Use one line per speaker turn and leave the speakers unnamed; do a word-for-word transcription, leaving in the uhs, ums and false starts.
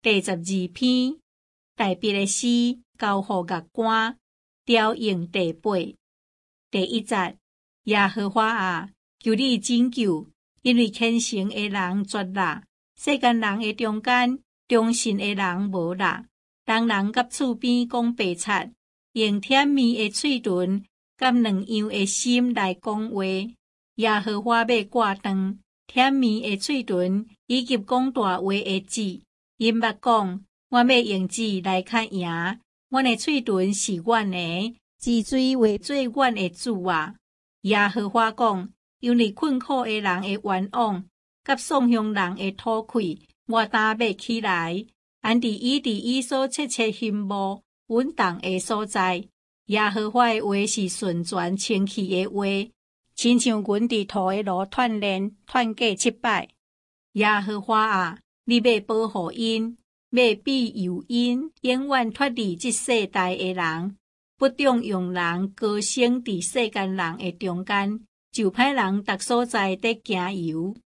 第十二篇，大别的诗交互乐官，调用第八。第一节，耶和华啊，求你拯救，因为虔诚的人绝啦，世间人的中间，忠信的人无啦。人人甲厝边讲白贼，用甜蜜的嘴唇，甲两样的心来讲话。耶和华要挂断甜蜜的嘴唇，以及讲大话的舌。因捌讲，我要用舌来较赢，我的嘴唇是阮的，之水化做阮的主啊。耶和华讲，因为困苦的人的冤枉，甲丧凶人的吐气，我担要起来，安伫伊伫伊所切切心无稳当的所在。耶和华的话是顺全清气的话，亲像阮伫土的路锻炼，锻过七摆。耶和华啊，你要保护因，要庇佑因，永远脱离这世代的人，不重用人高升伫世间人的中间，就歹人逐所在得行游。